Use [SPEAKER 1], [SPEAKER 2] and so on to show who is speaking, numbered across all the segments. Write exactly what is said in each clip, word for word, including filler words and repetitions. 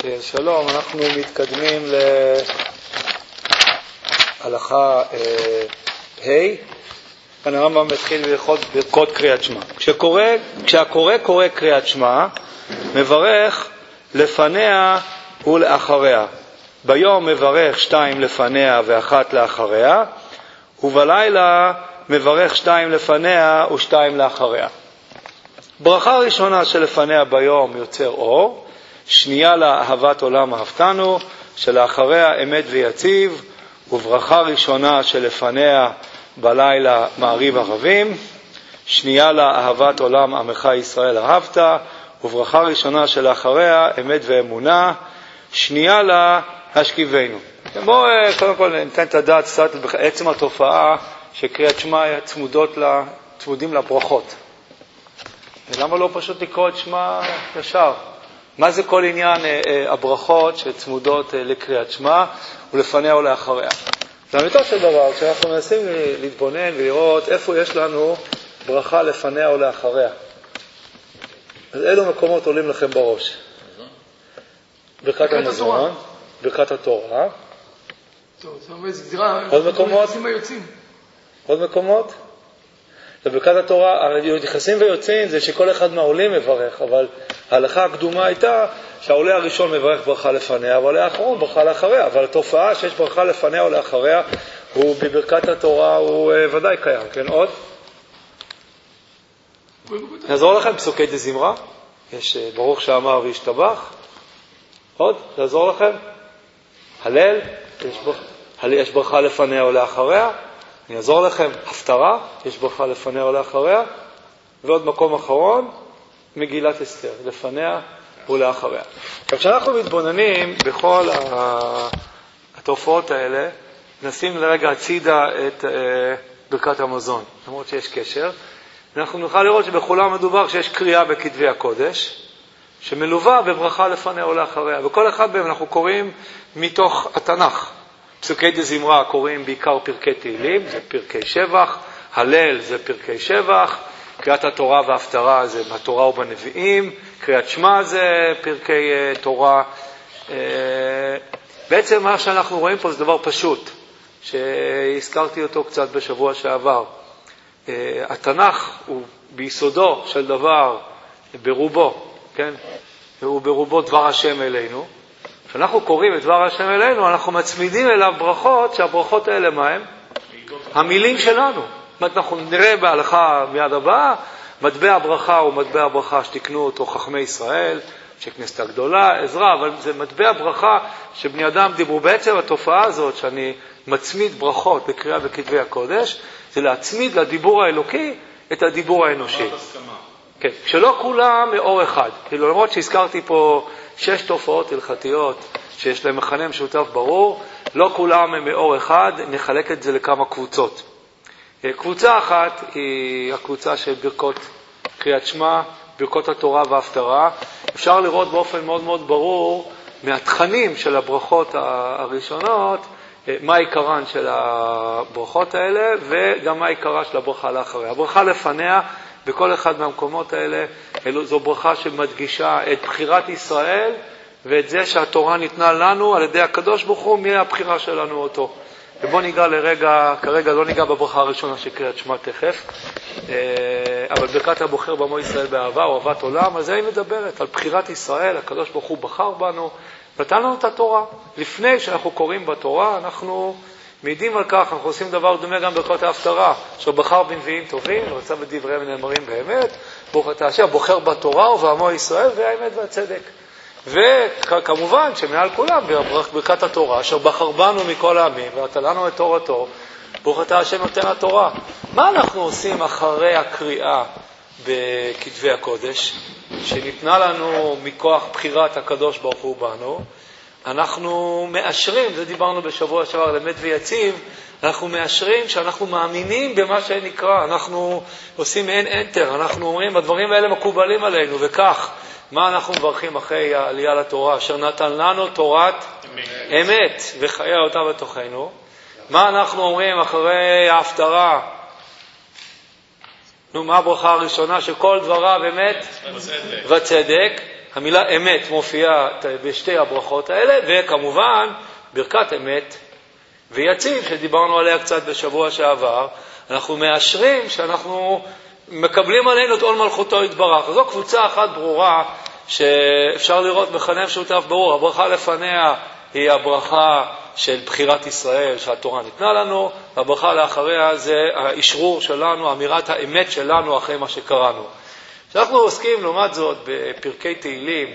[SPEAKER 1] שלום, אנחנו מתקדמים להלכה ה' כאן הרמב"ם מתחיל בהלכות ברכות קריאת שמע. כשקורא, כשהקורא קורא קריאת שמע, מברך לפניה ולאחריה. ביום מברך שתיים לפניה ואחת לאחריה, ובלילה מברך שתיים לפניה ושתיים לאחריה. ברכה ראשונה שלפניה ביום יוצר אור, שנייה לה אהבת עולם אהבתנו, שלאחריה אמת ויציב, וברכה ראשונה שלפניה בלילה מעריב ערבים, שנייה לה אהבת עולם עמך ישראל אהבת, וברכה ראשונה שלאחריה אמת ואמונה, שנייה לה השכיבנו. בואו קודם כל ניתן את הדעת קצת בעצם התופעה שקריאת שמע צמודות לה, צמודים לברכות. ולמה לא פשוט לקרוא את שמע ישר? מה זה כל עניין אה, הברכות שצמודות אה, לקריאת שמע ולפניה ולאחריה? זה אמיתו של דבר, כשאנחנו מנסים להתבונן ולראות איפה יש לנו ברכה לפניה ולאחריה. אז אילו מקומות עולים לכם בראש? ברכת המזון, ברכת התורה.
[SPEAKER 2] טוב, זה אומר, זה גזירה.
[SPEAKER 1] עוד מקומות? עוד מקומות? בברכת התורה, נכנסים ויוצאים זה שכל אחד מהעולים מברך, אבל ההלכה הקדומה הייתה שהעולה הראשון מברך ברכה לפניה, והעולה האחרון ברכה לאחריה, אבל התופעה שיש ברכה לפניה או לאחריה, הוא בברכת התורה הוא ודאי קיים, כן? עוד? נעזור לכם פסוקי דזמרה, יש ברוך שאמר וישתבח, עוד? נעזור לכם? הלל, יש, בר... יש ברכה לפניה או לאחריה, אני אעזור לכם, הפטרה, יש ברכה לפניה או לאחריה, ועוד מקום אחרון, מגילת אסתר, לפניה ולאחריה. עכשיו, כשאנחנו מתבוננים בכל התופעות האלה, נשים לרגע הצידה את ברכת המזון, למרות שיש קשר, אנחנו נוכל לראות שבכולם מדובר שיש קריאה בכתבי הקודש, שמלווה בברכה לפניה או לאחריה, וכל אחד מהם אנחנו קוראים מתוך התנ"ך. פסוקי דזמרה קוראים בעיקר פרקי תהילים, זה פרקי שבח, הלל זה פרקי שבח, קריאת התורה וההפטרה זה בתורה ובנביאים, קריאת שמע זה פרקי uh, תורה. Uh, בעצם מה שאנחנו רואים פה זה דבר פשוט, שהזכרתי אותו קצת בשבוע שעבר. Uh, התנ"ך הוא ביסודו של דבר, ברובו, כן? הוא ברובו דבר השם אלינו. כשאנחנו קוראים את דבר השם אלינו, אנחנו מצמידים אליו ברכות, שהברכות האלה מה הם? המילים שלנו. אנחנו נראה בהלכה מיד הבאה, מטבע הברכה הוא מטבע הברכה שתקנו אותו חכמי ישראל, שכנסת הגדולה, עזרה, אבל זה מטבע ברכה שבני אדם דיברו. בעצם התופעה הזאת שאני מצמיד ברכות בקריאה בכתבי הקודש, זה להצמיד לדיבור האלוקי את הדיבור האנושי. כן, שלא כולם מאור אחד. כאילו למרות שהזכרתי פה שש תופעות הלכתיות שיש להם מכנה משותף ברור, לא כולם הם מאור אחד, נחלק את זה לכמה קבוצות. קבוצה אחת היא הקבוצה של ברכות קריאת שמע, ברכות התורה וההפטרה. אפשר לראות באופן מאוד מאוד ברור מהתכנים של הברכות הראשונות, מה העיקרן של הברכות האלה וגם מה העיקרה של הברכה לאחריה. הברכה לפניה בכל אחד מהמקומות האלה, זו ברכה שמדגישה את בחירת ישראל ואת זה שהתורה ניתנה לנו על ידי הקדוש ברוך הוא, מי הבחירה שלנו אותו. ובוא ניגע לרגע, כרגע לא ניגע בברכה הראשונה של קריאת שמע תכף, אבל ברכת הבוחר בעמו ישראל באהבה או אהבת עולם, על זה היא מדברת, על בחירת ישראל, הקדוש ברוך הוא בחר בנו, נתן לנו את התורה. לפני שאנחנו קוראים בתורה, אנחנו מעידים על כך, אנחנו עושים דבר דומה גם ברכות ההפטרה, אשר בחר בנביאים טובים, ורצה בדבריהם נאמרים באמת, ברוך אתה אשר בוחר בתורה ובעמו ישראל והאמת והצדק. וכמובן שמעל כולם ברכת התורה, אשר בחר בנו מכל העמים ונתן לנו את תורתו, ברוך אתה השם נותן התורה. מה אנחנו עושים אחרי הקריאה בכתבי הקודש, שניתנה לנו מכוח בחירת הקדוש ברוך הוא בנו? אנחנו מאשרים, זה דיברנו בשבוע שעבר, לאמת ויציב, אנחנו מאשרים שאנחנו מאמינים במה שנקרא, אנחנו עושים אין אנטר, אנחנו אומרים, הדברים האלה מקובלים עלינו, וכך, מה אנחנו מברכים אחרי העלייה לתורה, אשר נתן לנו תורת אמת, אמת וחיה אותה בתוכנו? מה אנחנו אומרים אחרי ההפטרה? נו, מה הברכה הראשונה? שכל דבריו אמת וצדק. המילה אמת מופיעה בשתי הברכות האלה, וכמובן ברכת אמת ויציב, שדיברנו עליה קצת בשבוע שעבר, אנחנו מאשרים שאנחנו מקבלים עלינו את עול מלכותו יתברך. זו קבוצה אחת ברורה שאפשר לראות מכנה משותף ברור. הברכה לפניה היא הברכה של בחירת ישראל שהתורה ניתנה לנו, והברכה לאחריה זה האשרור שלנו, אמירת האמת שלנו אחרי מה שקראנו. כשאנחנו עוסקים לעומת זאת בפרקי תהילים,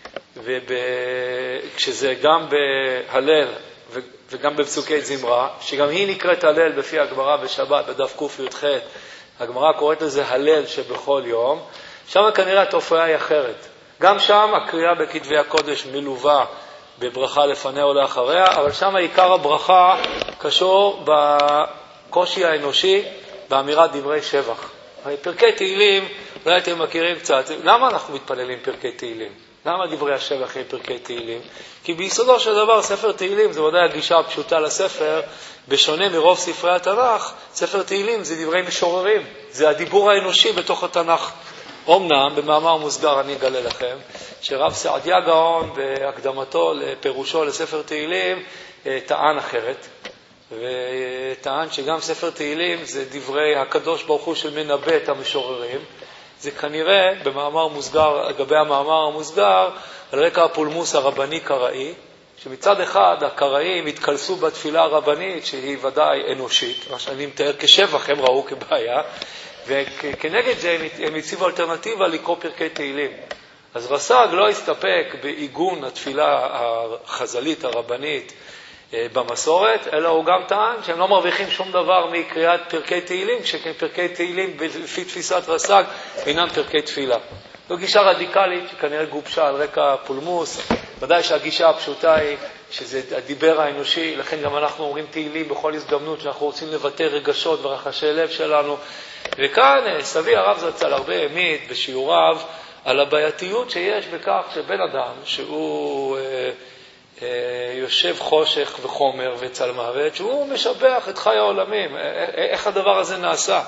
[SPEAKER 1] וכשזה גם בהלל וגם בפסוקי זמרה, שגם היא נקראת הלל בפי הגמרא בשבת בדף ק"ח, הגמרא קוראת לזה הלל שבכל יום, שם כנראה התופעה היא אחרת. גם שם הקריאה בכתבי הקודש מלווה בברכה לפניה או לאחריה, אבל שם עיקר הברכה קשור בקושי האנושי, באמירת דברי שבח. פרקי תהילים, אולי אתם מכירים קצת, למה אנחנו מתפללים פרקי תהילים? למה דברי השבח הם פרקי תהילים? כי ביסודו של דבר ספר תהילים זה ודאי הגישה הפשוטה לספר, בשונה מרוב ספרי התנ"ך, ספר תהילים זה דברי משוררים, זה הדיבור האנושי בתוך התנ"ך. אומנם, במאמר מוסגר אני אגלה לכם, שרב סעדיה גאון בהקדמתו לפירושו לספר תהילים טען אחרת, וטען שגם ספר תהילים זה דברי הקדוש ברוך הוא של מנבא את המשוררים. זה כנראה במאמר מוסגר, לגבי המאמר המוסגר, על רקע הפולמוס הרבני קראי, שמצד אחד הקראיים התקלסו בתפילה הרבנית שהיא ודאי אנושית, מה שאני מתאר כשבח הם ראו כבעיה, וכנגד זה הם הציבו אלטרנטיבה לקרוא פרקי תהילים. אז רס"ג לא הסתפק בעיגון התפילה החז"לית הרבנית במסורת, אלא הוא גם טען שהם לא מרוויחים שום דבר מקריאת פרקי תהילים, שפרקי תהילים לפי תפיסת רס"ג אינם פרקי תפילה. זו גישה רדיקלית שכנראה גובשה על רקע פולמוס. ודאי שהגישה הפשוטה היא שזה הדיבר האנושי, לכן גם אנחנו אומרים תהילים בכל הזדמנות שאנחנו רוצים לבטא רגשות ורחשי לב שלנו. וכאן סבי הרב זצ"ל הרבה העמיד בשיעוריו על הבעייתיות שיש בכך שבן אדם שהוא אה, אה, יושב חושך וחומר וצל מוות, שהוא משבח את חי העולמים. איך הדבר הזה נעשה?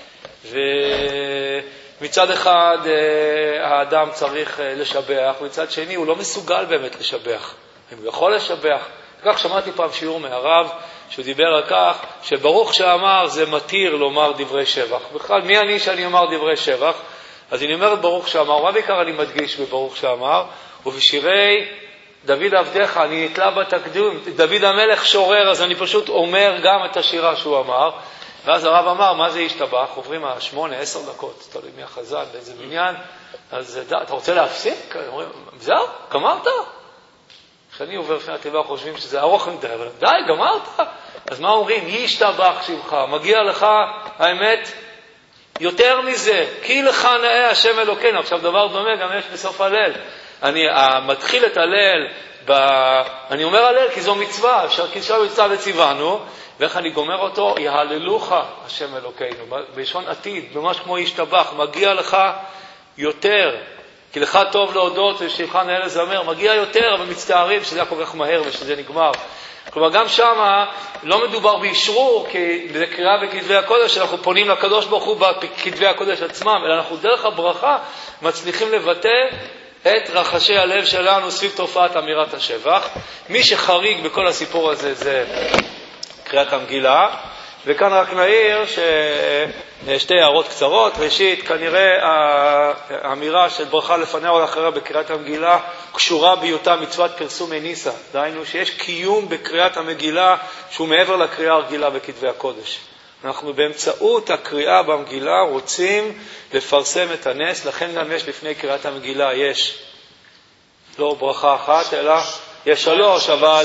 [SPEAKER 1] ומצד אחד האדם צריך לשבח, מצד שני הוא לא מסוגל באמת לשבח. הוא יכול לשבח. כך שמעתי פעם שיעור מהרב שהוא דיבר על כך שברוך שאמר זה מתיר לומר דברי שבח. בכלל, מי אני שאני אומר דברי שבח? אז אני אומרת ברוך שאמר, מה בעיקר אני מדגיש בברוך שאמר? ובשירי דוד עבדך, אני נתלה בתקדום, דוד המלך שורר, אז אני פשוט אומר גם את השירה שהוא אמר. ואז הרב אמר, מה זה השתבח? עוברים השמונה, עשר דקות, תלוי מי החזן, באיזה בניין. אז אתה רוצה להפסיק? זהו, גמרת? כשאני עובר לפני התיבה חושבים שזה ארוך מדי, אבל די, גמרת? אז מה אומרים? ישתבח שמך, מגיע לך האמת יותר מזה, כי לך נאה השם אלוקינו. עכשיו דבר דומה גם יש בסוף הלל. אני מתחיל את הלל, ב... אני אומר הלל כי זו מצווה, שהקישה מצווה וציוונו, ואיך אני גומר אותו? יהללוך השם אלוקינו, בלשון עתיד, ממש כמו ישתבח, מגיע לך יותר, כי לך טוב להודות ושבחך נאה לזמר, מגיע יותר, אבל מצטערים שזה היה כל כך מהר ושזה נגמר. כלומר, גם שם לא מדובר בישרור, כי זה קריאה בכתבי הקודש, שאנחנו פונים לקדוש ברוך הוא בכתבי הקודש עצמם, אלא אנחנו דרך הברכה מצליחים לבטא את רחשי הלב שלנו סביב תופעת אמירת השבח. מי שחריג בכל הסיפור הזה זה קריאת המגילה, וכאן רק נעיר ששתי הערות קצרות. ראשית, כנראה האמירה של ברכה לפניה או לאחריה בקריאת המגילה קשורה בהיותה מצוות פרסום הניסה. דהיינו שיש קיום בקריאת המגילה שהוא מעבר לקריאה הרגילה בכתבי הקודש. אנחנו באמצעות הקריאה במגילה רוצים לפרסם את הנס, לכן גם יש לפני קריאת המגילה, יש לא ברכה אחת, אלא יש שלוש, אבל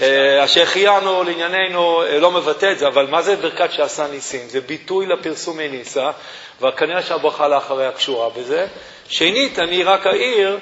[SPEAKER 1] השחיינו לענייננו לא מבטא את זה, אבל מה זה ברכת שעשה ניסים? זה ביטוי לפרסום הניסה, וכנראה שהברכה לאחריה קשורה בזה. שנית, אני רק אעיר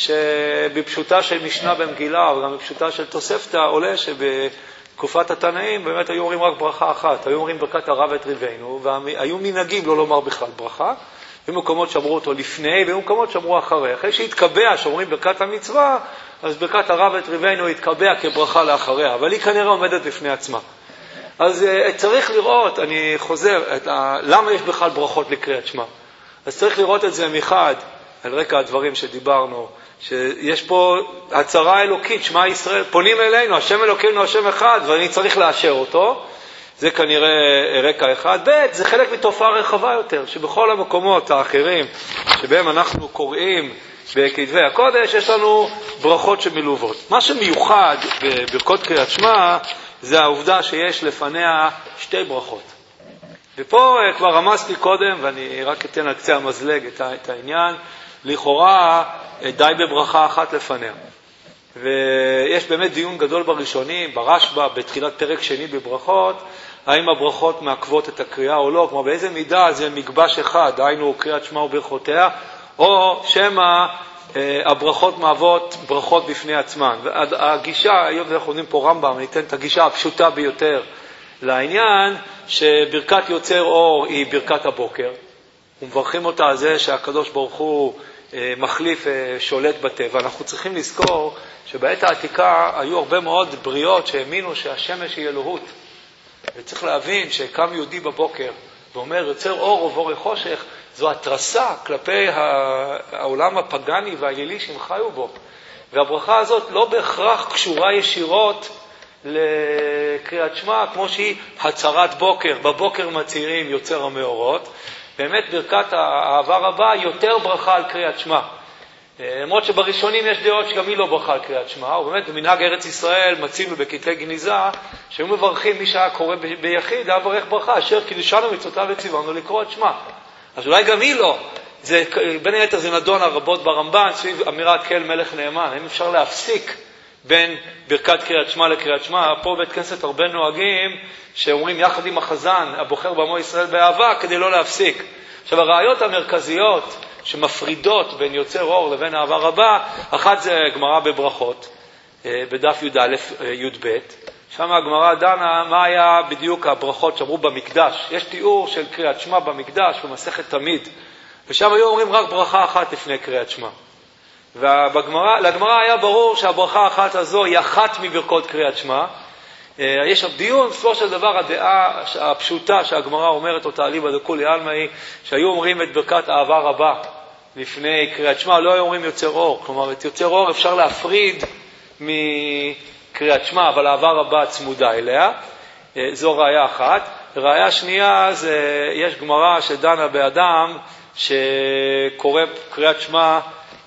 [SPEAKER 1] שבפשוטה של משנה במגילה, וגם בפשוטה של תוספתא, עולה שבתקופת התנאים באמת היו אומרים רק ברכה אחת, היו אומרים ברכת הרב את ריבנו, והיו מנהגים לא לומר בכלל ברכה, במקומות שאמרו אותו לפני, ובמקומות שאמרו אחרי. אחרי שהתקבע, שאומרים ברכת המצווה, אז ברכת הרב את ריבנו התקבע כברכה לאחריה, אבל היא כנראה עומדת לפני עצמה. אז צריך לראות, אני חוזר, את ה... למה יש בכלל ברכות לקריאת שמע? אז צריך לראות את זה מחד, על רקע הדברים שדיברנו, שיש פה הצהרה אלוקית, שמע ישראל, פונים אלינו, השם אלוקינו, השם אחד, ואני צריך לאשר אותו. זה כנראה רקע אחד. ב' זה חלק מתופעה רחבה יותר, שבכל המקומות האחרים שבהם אנחנו קוראים בכתבי הקודש, יש לנו ברכות שמלוות. מה שמיוחד בברכות קריאת שמע, זה העובדה שיש לפניה שתי ברכות. ופה כבר רמזתי קודם, ואני רק אתן על קצה המזלג את העניין, לכאורה די בברכה אחת לפניה. ויש באמת דיון גדול בראשונים, ברשב"א, בתחילת פרק שני בברכות, האם הברכות מעכבות את הקריאה או לא, כמו באיזה מידה זה מגבש אחד, היינו קריאת שמע וברכותיה, או שמה הברכות מהוות ברכות בפני עצמן. והגישה, היום אנחנו יודעים פה רמב"ם, ניתן את הגישה הפשוטה ביותר לעניין, שברכת יוצר אור היא ברכת הבוקר. ומברכים אותה על זה שהקדוש ברוך הוא מחליף, שולט בטבע. אנחנו צריכים לזכור שבעת העתיקה היו הרבה מאוד בריאות שהאמינו שהשמש היא אלוהות. וצריך להבין שקם יהודי בבוקר ואומר יוצר אור ובורא חושך, זו התרסה כלפי העולם הפגני והאלילי שהם חיו בו. והברכה הזאת לא בהכרח קשורה ישירות לקריאת שמע, כמו שהיא הצהרת בוקר, בבוקר מצהירים יוצר המאורות. באמת ברכת האהבה רבה יותר ברכה על קריאת שמע. למרות שבראשונים יש דעות שגם היא לא ברכה על קריאת שמע, ובאמת במנהג ארץ ישראל מצינו בכתבי גניזה, שהיו מברכים מי שהיה קורא ביחיד, היה ברך ברכה, אשר קידשנו מצוותיו וציוונו לקרוא את שמע. אז אולי גם היא לא. זה, בין היתר זה נדון הרבות ברמב"ן, סביב אמירת כל מלך נאמן. האם אפשר להפסיק בין ברכת קריאת שמע לקריאת שמע? פה בית כנסת הרבה נוהגים שאומרים יחד עם החזן, הבוחר בעמו ישראל באהבה, כדי לא להפסיק. עכשיו, הראיות המרכזיות שמפרידות בין יוצר אור לבין אהבה רבה, אחת זה גמרא בברכות, בדף י' א' י' ב', שם הגמרא דנה מה היה בדיוק הברכות שאמרו במקדש. יש תיאור של קריאת שמע במקדש במסכת תמיד, ושם היו אומרים רק ברכה אחת לפני קריאת שמע. ולגמרא היה ברור שהברכה האחת הזו היא אחת מברכות קריאת שמע. יש דיון, בסופו של דבר הדעה הפשוטה שהגמרא אומרת אותה אליבא דכולי עלמא היא שהיו אומרים את ברכת אהבה רבה לפני קריאת שמע, לא היו אומרים יוצר אור. כלומר, את יוצר אור אפשר להפריד מקריאת שמע, אבל אהבה רבה צמודה אליה. זו ראיה אחת. ראיה שנייה, זה, יש גמרא שדנה באדם שקורא קריאת שמע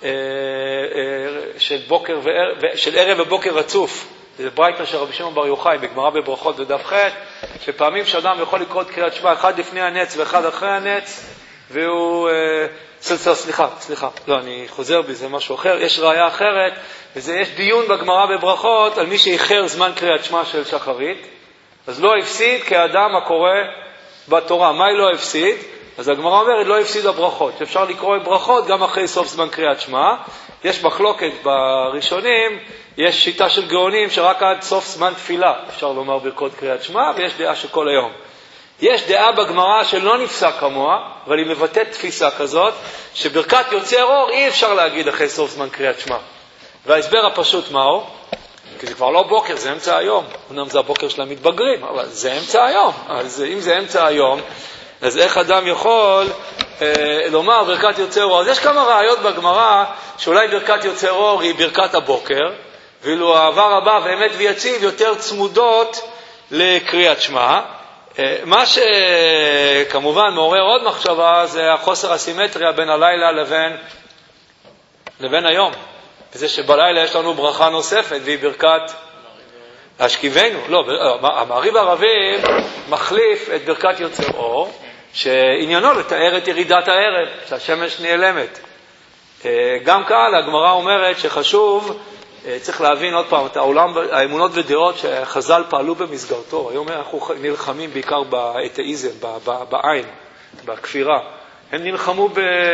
[SPEAKER 1] של, בוקר וערב, של ערב ובוקר רצוף. זה ברייתא של רבי שמעון בר יוחאי בגמרא בברכות בדף ח', שפעמים שאדם יכול לקרוא את קריאת שמע אחד לפני הנץ ואחד אחרי הנץ, והוא... סליחה, סליחה, סליחה, לא, אני חוזר בי, זה משהו אחר. יש ראיה אחרת, וזה יש דיון בגמרא בברכות על מי שאיחר זמן קריאת שמע של שחרית, אז לא הפסיד כאדם הקורא בתורה. מה היא לא הפסיד? אז הגמרא אומרת, לא הפסיד הברכות. שאפשר לקרוא את ברכות גם אחרי סוף זמן קריאת שמע. יש מחלוקת בראשונים, יש שיטה של גאונים שרק עד סוף זמן תפילה אפשר לומר ברכות קריאת שמע, ויש דעה שכל היום. יש דעה בגמרא שלא נפסק כמוה, אבל היא מבטאת תפיסה כזאת, שברכת יוצר אור אי אפשר להגיד אחרי סוף זמן קריאת שמע. וההסבר הפשוט מהו? כי זה כבר לא בוקר, זה אמצע היום. אמנם זה הבוקר של המתבגרים, אבל זה אמצע היום. אז אם זה אמצע היום, אז איך אדם יכול אה, לומר ברכת יוצר אור? אז יש כמה ראיות בגמרא שאולי ברכת יוצר אור היא ברכת הבוקר, ואילו אהבה רבה ואמת ויציב יותר צמודות לקריאת שמע. מה שכמובן מעורר עוד מחשבה זה החוסר הסימטריה בין הלילה לבין, לבין היום. וזה שבלילה יש לנו ברכה נוספת והיא ברכת השכיבנו. לא, המעריב הערבי מחליף את ברכת יוצר אור, שעניינו לתאר את ירידת הערב, שהשמש נעלמת. גם כאן הגמרא אומרת שחשוב, צריך להבין עוד פעם את העולם, האמונות ודעות שחז"ל פעלו במסגרתו. היום אנחנו נלחמים בעיקר באתאיזם, בעין, בכפירה. הם נלחמו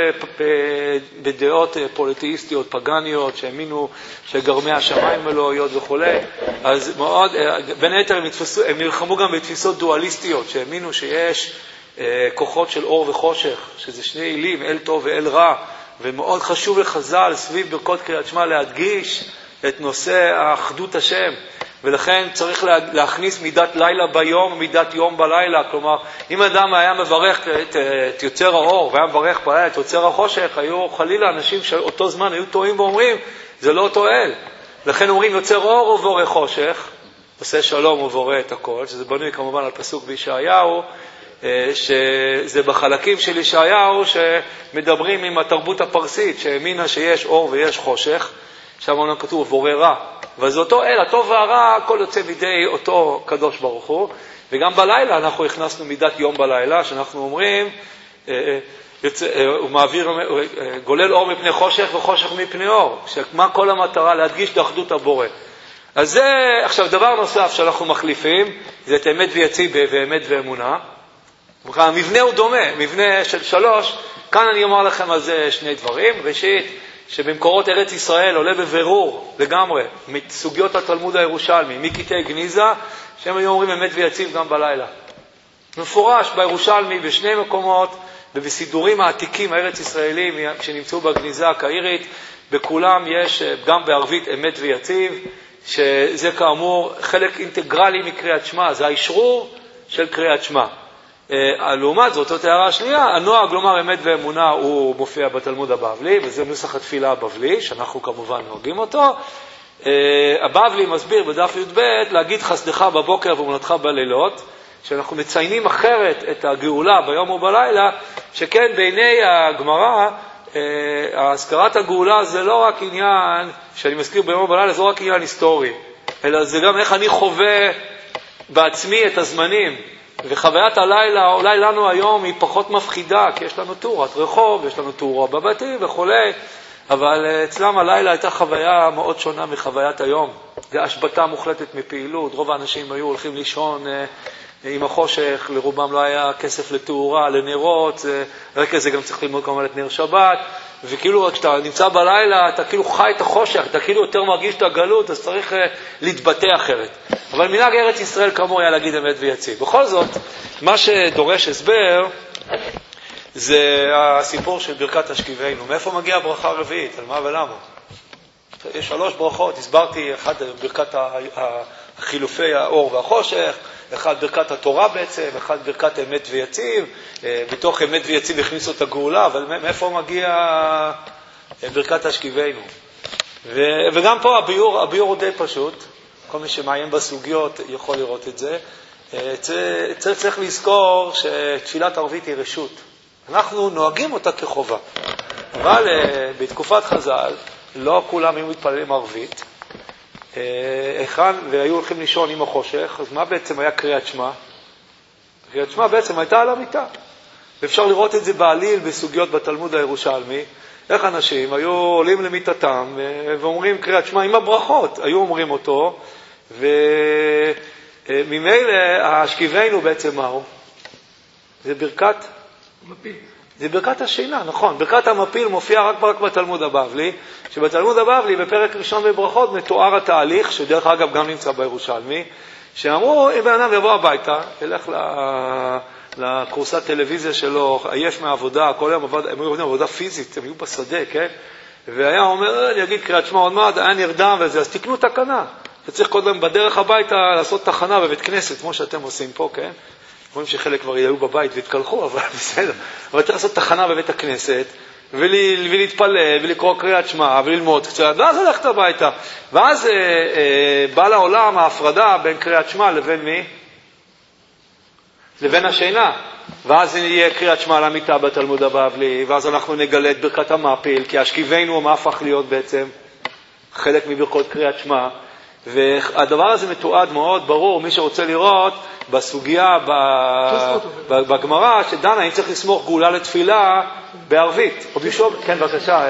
[SPEAKER 1] בדעות פוליטאיסטיות, פגניות, שהאמינו שגרמי השמיים אלוהיות וכו'. אז מאוד, בין היתר הם, התפסו, הם נלחמו גם בתפיסות דואליסטיות, שהאמינו שיש כוחות של אור וחושך, שזה שני אלים, אל טוב ואל רע. ומאוד חשוב לחז"ל סביב ברכות קריאת שמע להדגיש את נושא האחדות השם. ולכן צריך להכניס מידת לילה ביום ומידת יום בלילה. כלומר, אם אדם היה מברך את, את יוצר האור והיה מברך בלילה את יוצר החושך, היו חלילה אנשים שאותו זמן היו טועים ואומרים, זה לא אותו אל. לכן אומרים יוצר אור ובורא חושך, עושה שלום ובורא את הכל, שזה בנוי כמובן על פסוק בישעיהו, שזה בחלקים של ישעיהו שמדברים עם התרבות הפרסית, שהאמינה שיש אור ויש חושך, שם אומנם כתוב בורא רע. אבל זה אותו אל, הטוב והרע, הכל יוצא מידי אותו קדוש ברוך הוא. וגם בלילה אנחנו הכנסנו מידת יום בלילה, שאנחנו אומרים, הוא מעביר, גולל אור מפני חושך וחושך מפני אור. שמה כל המטרה? להדגיש את אחדות הבורא. אז זה, עכשיו דבר נוסף שאנחנו מחליפים, זה את אמת ויציב ואמת ואמונה. המבנה הוא דומה, מבנה של שלוש. כאן אני אומר לכם על זה שני דברים. ראשית, שבמקורות ארץ ישראל עולה בבירור לגמרי מסוגיות התלמוד הירושלמי, מקטעי גניזה, שהם היו אומרים אמת ויציב גם בלילה. מפורש בירושלמי בשני מקומות, ובסידורים העתיקים הארץ ישראלים שנמצאו בגניזה הקהירית, בכולם יש גם בערבית אמת ויציב, שזה כאמור חלק אינטגרלי מקריאת שמע, זה האשרור של קריאת שמע. לעומת זאת, זאת הערה השנייה, הנוהג לומר אמת ואמונה הוא מופיע בתלמוד הבבלי, וזה נוסח התפילה הבבלי, שאנחנו כמובן נוהגים אותו. הבבלי מסביר בדף י"ב להגיד חסדך בבוקר ואמונתך בלילות, שאנחנו מציינים אחרת את הגאולה ביום ובלילה, שכן בעיני הגמרא, הזכרת הגאולה זה לא רק עניין, שאני מזכיר ביום ובלילה, זה לא רק עניין היסטורי, אלא זה גם איך אני חווה בעצמי את הזמנים. וחוויית הלילה, אולי לנו היום היא פחות מפחידה, כי יש לנו תאורת רחוב, יש לנו תאורה בבתים וכו', אבל אצלם הלילה הייתה חוויה מאוד שונה מחוויית היום. זה השבתה מוחלטת מפעילות, רוב האנשים היו הולכים לישון עם החושך, לרובם לא היה כסף לתאורה, לנרות, רק זה גם צריך ללמוד כמובן את נר שבת, וכאילו כשאתה נמצא בלילה, אתה כאילו חי את החושך, אתה כאילו יותר מרגיש את הגלות, אז צריך להתבטא אחרת. אבל מנהג ארץ ישראל כאמור היה להגיד אמת ויציב. בכל זאת, מה שדורש הסבר, זה הסיפור של ברכת השכיבנו. מאיפה מגיעה ברכה רביעית? על מה ולמה? יש שלוש ברכות, הסברתי, אחד ברכת החילופי האור והחושך, אחד ברכת התורה בעצם, אחד ברכת אמת ויציב, בתוך אמת ויציב הכניסו את הגאולה, אבל מאיפה מגיע ברכת השכיבנו? וגם פה הביור, הביור הוא די פשוט, כל מי שמעיין בסוגיות יכול לראות את זה. צריך, צריך לזכור שתפילת ערבית היא רשות. אנחנו נוהגים אותה כחובה. אבל בתקופת חז"ל, לא כולם היו מתפללים ערבית, והיו הולכים לישון עם החושך, אז מה בעצם היה קריאת שמע? קריאת שמע בעצם הייתה על המיטה. ואפשר לראות את זה בעליל בסוגיות בתלמוד הירושלמי, איך אנשים היו עולים למיטתם ואומרים קריאת שמע עם הברכות, היו אומרים אותו, וממילא השכיבנו בעצם מהו? זה ברכת
[SPEAKER 2] מפיל.
[SPEAKER 1] זה ברכת השינה, נכון. ברכת המפיל מופיע רק, רק בתלמוד הבבלי, שבתלמוד הבבלי בפרק ראשון בברכות מתואר התהליך, שדרך אגב גם נמצא בירושלמי, שאמרו, אם בן אדם יבוא הביתה, ילך לקורסת טלוויזיה שלו, עייף מהעבודה, כל היום עבוד, הם היו עובדים עבודה פיזית, הם היו בשדה, כן? והיה אומר, אני אגיד קריאת שמע עוד מעט, היה נרדם וזה, אז תקנו תקנה. שצריך קודם בדרך הביתה לעשות תחנה בבית כנסת, כמו שאתם עושים פה, כן? רואים שחלק כבר היו בבית והתקלחו, אבל בסדר. אבל צריך לעשות תחנה בבית הכנסת, ולהתפלל, ולקרוא קריאת שמע, וללמוד קצת, ואז הלכת הביתה. ואז אה, אה, בא לעולם ההפרדה בין קריאת שמע לבין מי? לבין השינה. ואז יהיה קריאת שמע למיטה בתלמוד הבבלי, ואז אנחנו נגלה את ברכת המפיל, כי השכיבנו מה הפך להיות בעצם חלק מברכות קריאת שמע. והדבר הזה מתועד מאוד ברור, מי שרוצה לראות בסוגיה בגמרא, שדנה אם צריך לסמוך גאולה לתפילה בערבית. או בישוב, כן בבקשה.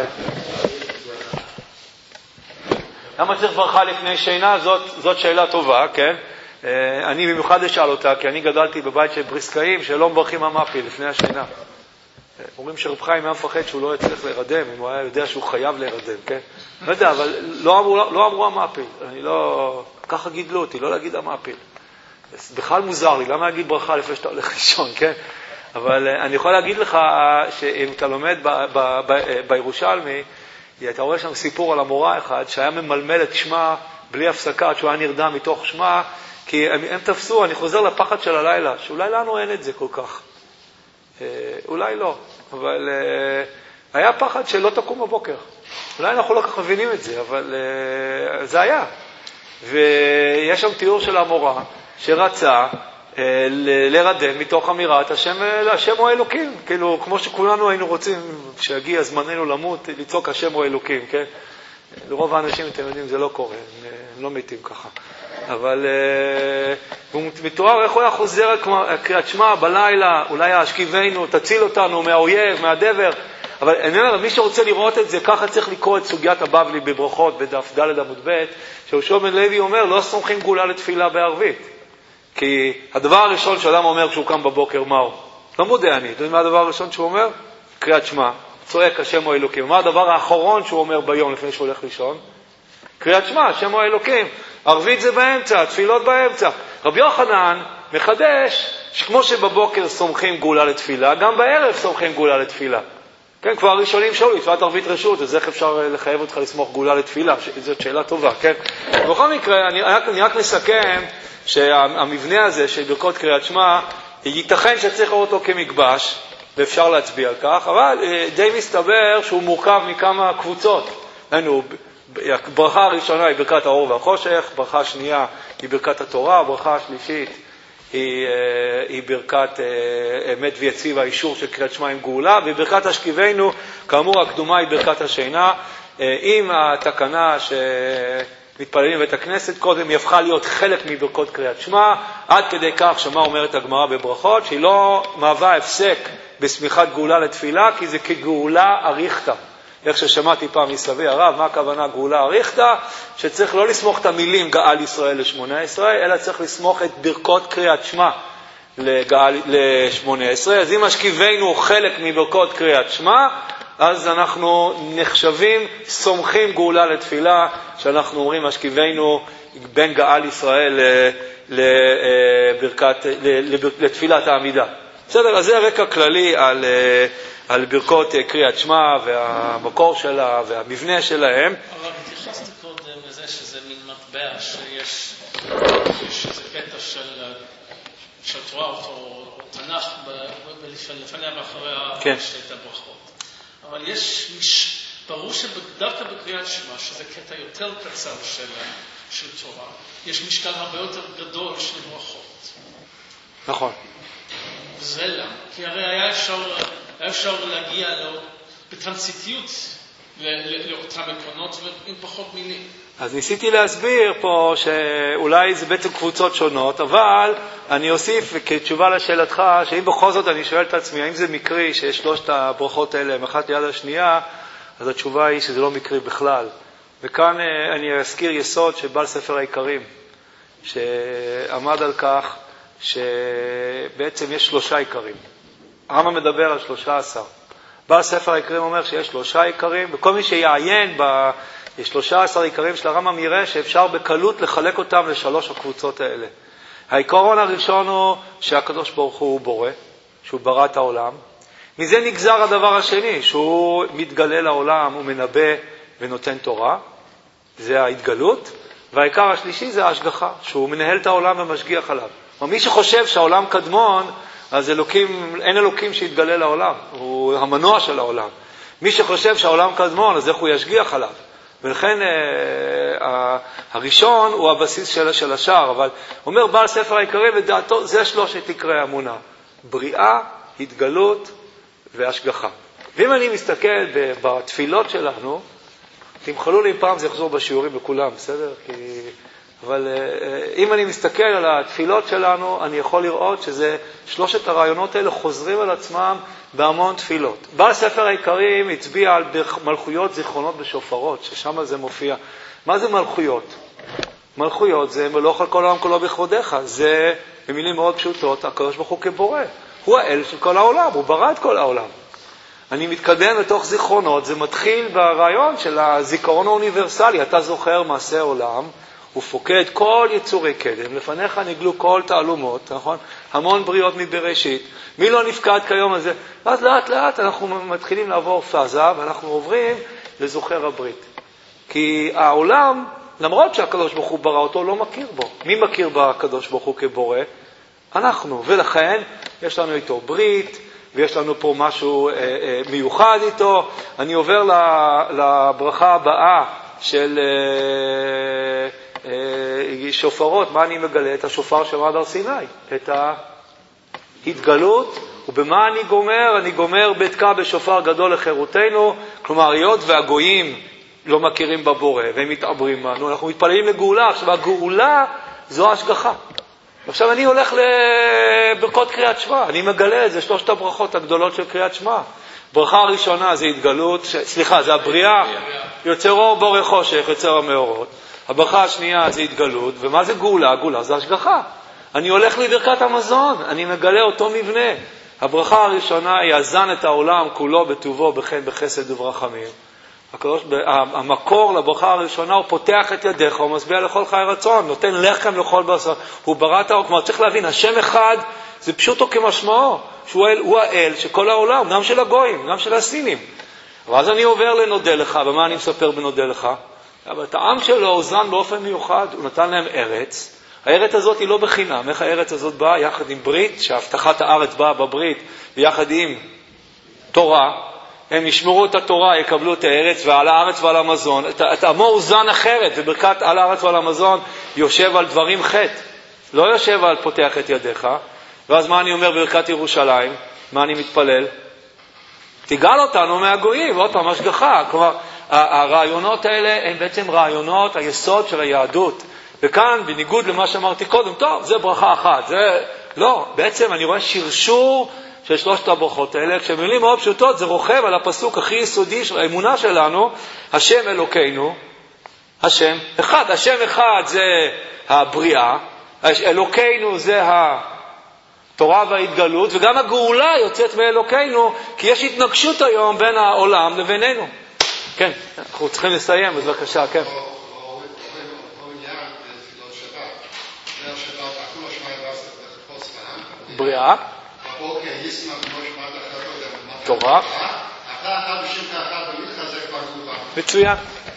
[SPEAKER 1] למה צריך ברכה לפני שינה? זאת, זאת שאלה טובה, כן? אני במיוחד אשאל אותה, כי אני גדלתי בבית של בריסקאים שלא מברכים המפיל לפני השינה. אומרים שרב חיים היה מפחד שהוא לא יצליח להירדם, אם הוא היה יודע שהוא חייב להירדם, כן? לא יודע, אבל לא אמרו, לא אמרו המפיל. אני לא, ככה גידלו אותי, לא להגיד המפיל. בכלל מוזר לי, למה להגיד ברכה לפני שאתה הולך לישון, כן? אבל אני יכול להגיד לך שאם אתה לומד ב, ב, ב, בירושלמי, אתה רואה שם סיפור על המורה אחד שהיה ממלמל את שמה בלי הפסקה, עד שהוא היה נרדם מתוך שמה, כי הם, הם תפסו, אני חוזר לפחד של הלילה, שאולי לנו אין את זה כל כך. אה, אולי לא, אבל אה, היה פחד שלא תקום בבוקר. אולי אנחנו לא כך מבינים את זה, אבל אה, זה היה. ויש שם תיאור של המורה שרצה אה, לרדם מתוך אמירת השם, השם הוא האלוקים. כאילו, כמו שכולנו היינו רוצים שיגיע זמננו למות, לצעוק השם הוא האלוקים, כן? לרוב האנשים, אתם יודעים, זה לא קורה, הם, הם לא מתים ככה. אבל הוא מתואר איך הוא היה חוזר קריאת שמע בלילה, אולי השכיבנו, תציל אותנו מהאויב, מהדבר. אבל אני אומר, מי שרוצה לראות את זה, ככה צריך לקרוא את סוגיית הבבלי בברכות, בדף ד' עמוד ב', שהושע בן לוי אומר, לא סומכים גאולה לתפילה בערבית. כי הדבר הראשון שאדם אומר כשהוא קם בבוקר, מהו? לא מודה אני. יודעים מה הדבר הראשון שהוא אומר? קריאת שמע. צועק השם הוא האלוקים. מה הדבר האחרון שהוא אומר ביום לפני שהוא הולך לישון? קריאת שמע, השם הוא האלוקים. ערבית זה באמצע, תפילות באמצע. רבי יוחנן מחדש שכמו שבבוקר סומכים גאולה לתפילה, גם בערב סומכים גאולה לתפילה. כן, כבר הראשונים שאלו, תפילת ערבית רשות, אז איך אפשר לחייב אותך לסמוך גאולה לתפילה? זאת שאלה טובה, כן? בכל מקרה, אני, אני רק נסכם שהמבנה הזה של ברכות קריאת שמע, ייתכן שצריך לראות אותו כמקבש, ואפשר להצביע על כך, אבל די מסתבר שהוא מורכב מכמה קבוצות. היינו, ברכה הראשונה היא ברכת האור והחושך, ברכה השנייה היא ברכת התורה, ברכה השלישית היא, היא ברכת אמת ויציב, האישור של קריאת שמע עם גאולה, וברכת השכיבנו, כאמור הקדומה היא ברכת השינה, עם התקנה שמתפללים בבית הכנסת, קודם היא הפכה להיות חלק מברכות קריאת שמע, עד כדי כך שמה אומרת הגמרא בברכות, שהיא לא מהווה הפסק בסמיכת גאולה לתפילה, כי זה כגאולה אריכתא. איך ששמעתי פעם מסבי הרב, מה הכוונה גאולה אריכתא? שצריך לא לסמוך את המילים גאל ישראל לשמונה עשרה, אלא צריך לסמוך את ברכות קריאת שמע לשמונה עשרה. אז אם השכיבנו חלק מברכות קריאת שמע, אז אנחנו נחשבים, סומכים גאולה לתפילה, שאנחנו אומרים השכיבנו בין גאל ישראל לברכת, לתפילת העמידה. בסדר, אז זה רקע כללי על, על ברכות קריאת שמע והמקור שלה והמבנה שלהם.
[SPEAKER 3] אבל התייחסתי קודם לזה שזה מין מטבע שיש, יש איזה קטע של, של תורה או תנ"ך לפניה ואחריה
[SPEAKER 1] כן.
[SPEAKER 3] את הברכות. אבל יש, ברור שדווקא בקריאת שמע, שזה קטע יותר קצר של, של תורה, יש משקל הרבה יותר גדול של ברכות.
[SPEAKER 1] נכון.
[SPEAKER 3] וזה למה? כי הרי היה אפשר, היה אפשר להגיע לו בתמציתיות לאותם עקרונות ועם פחות מילים.
[SPEAKER 1] אז ניסיתי להסביר פה שאולי זה בעצם קבוצות שונות, אבל אני אוסיף כתשובה לשאלתך, שאם בכל זאת אני שואל את עצמי, האם זה מקרי שיש שלושת הברכות האלה, אחת ליד השנייה, אז התשובה היא שזה לא מקרי בכלל. וכאן אני אזכיר יסוד של בעל ספר העיקרים, שעמד על כך, שבעצם יש שלושה עיקרים. הרמב"ם מדבר על שלושה עשר. בעל ספר העיקרים אומר שיש שלושה עיקרים, וכל מי שיעיין בשלושה עשר עיקרים של הרמב"ם יראה שאפשר בקלות לחלק אותם לשלוש הקבוצות האלה. העיקרון הראשון הוא שהקדוש ברוך הוא בורא, שהוא ברא את העולם. מזה נגזר הדבר השני, שהוא מתגלה לעולם, הוא מנבא ונותן תורה. זה ההתגלות. והעיקר השלישי זה ההשגחה, שהוא מנהל את העולם ומשגיח עליו. מי שחושב שהעולם קדמון, אז אלוקים, אין אלוקים שיתגלה לעולם, הוא המנוע של העולם. מי שחושב שהעולם קדמון, אז איך הוא ישגיח עליו? ולכן אה, הראשון הוא הבסיס של, של השאר, אבל אומר בעל ספר העיקרי ודעתו, זה שלושת עיקרי האמונה, בריאה, התגלות והשגחה. ואם אני מסתכל בתפילות שלנו, תמחלו לי פעם זה יחזור בשיעורים לכולם, בסדר? כי... אבל אם אני מסתכל על התפילות שלנו, אני יכול לראות שזה שלושת הרעיונות האלה חוזרים על עצמם בהמון תפילות. בעל ספר העיקרים הצביע על מלכויות זיכרונות בשופרות, ששם זה מופיע. מה זה מלכויות? מלכויות זה מלוך על כל העולם כולו בכבודיך. זה, במילים מאוד פשוטות, הקדוש ברוך הוא כבורא. הוא האל של כל העולם, הוא ברא את כל העולם. אני מתקדם לתוך זיכרונות, זה מתחיל ברעיון של הזיכרון האוניברסלי. אתה זוכר מעשה עולם, הוא פוקד כל יצורי קדם, לפניך נגלו כל תעלומות, נכון? המון בריאות מבראשית. מי לא נפקד כיום הזה? ואז לאט לאט אנחנו מתחילים לעבור פאזה, ואנחנו עוברים לזוכר הברית. כי העולם למרות שהקדוש ברוך הוא ברא אותו, לא מכיר בו. מי מכיר בקדוש ברוך הוא כבורא? אנחנו. ולכן יש לנו איתו ברית, ויש לנו פה משהו אה, אה, מיוחד איתו. אני עובר לברכה הבאה של אה, אה, שופרות. מה אני מגלה? את השופר של מעמד הר סיני. את ההתגלות. ובמה אני גומר? אני גומר בתקע בשופר גדול לחירותנו. כלומר, היות והגויים לא מכירים בבורא והם מתעברים בנו, אנחנו מתפללים לגאולה. עכשיו, הגאולה זו השגחה. עכשיו אני הולך לברכות קריאת שמע, אני מגלה את זה, שלושת הברכות הגדולות של קריאת שמע. ברכה הראשונה זה התגלות, ש... סליחה, זה הבריאה, יוצר אור בורא חושך, יוצר המאורות. הברכה השנייה זה התגלות, ומה זה גאולה? גאולה זה השגחה. אני הולך לברכת המזון, אני מגלה אותו מבנה. הברכה הראשונה היא יאזן את העולם כולו בטובו, בחן, בחסד וברחמים. הקדוש, המקור לברכה הראשונה הוא פותח את ידיך, הוא משביע לכל חי רצון, נותן לחם לכל בשר, הוא ברא את האור. כלומר, צריך להבין, השם אחד זה פשוטו כמשמעו, שהוא האל, הוא האל שכל העולם, גם של הגויים, גם של הסינים. ואז אני עובר לנודה לך, ומה אני מספר בנודה לך? אבל את העם שלו הוזן באופן מיוחד, הוא נתן להם ארץ. הארץ הזאת היא לא בחינם. איך הארץ הזאת באה? יחד עם ברית, שהבטחת הארץ באה בברית, ויחד עם תורה. הם ישמרו את התורה, יקבלו את הארץ, ועל הארץ ועל המזון. את, את עמו הוזן אחרת, וברכת על הארץ ועל המזון יושב על דברים חטא. לא יושב על פותח את ידיך. ואז מה אני אומר ברכת ירושלים? מה אני מתפלל? תיגל אותנו מהגויים, ועוד פעם, השגחה. כלומר, הרעיונות האלה הם בעצם רעיונות, היסוד של היהדות. וכאן, בניגוד למה שאמרתי קודם, טוב, זה ברכה אחת. זה... לא, בעצם אני רואה שרשור של שלושת הברכות האלה. כשמילים מאוד פשוטות, זה רוכב על הפסוק הכי יסודי של האמונה שלנו, השם אלוקינו, השם אחד. השם אחד זה הבריאה, אלוקינו זה התורה וההתגלות, וגם הגאולה יוצאת מאלוקינו, כי יש התנגשות היום בין העולם לבינינו. כן, אנחנו צריכים לסיים, אז בבקשה, כן. בריאה, תורה, מצוין.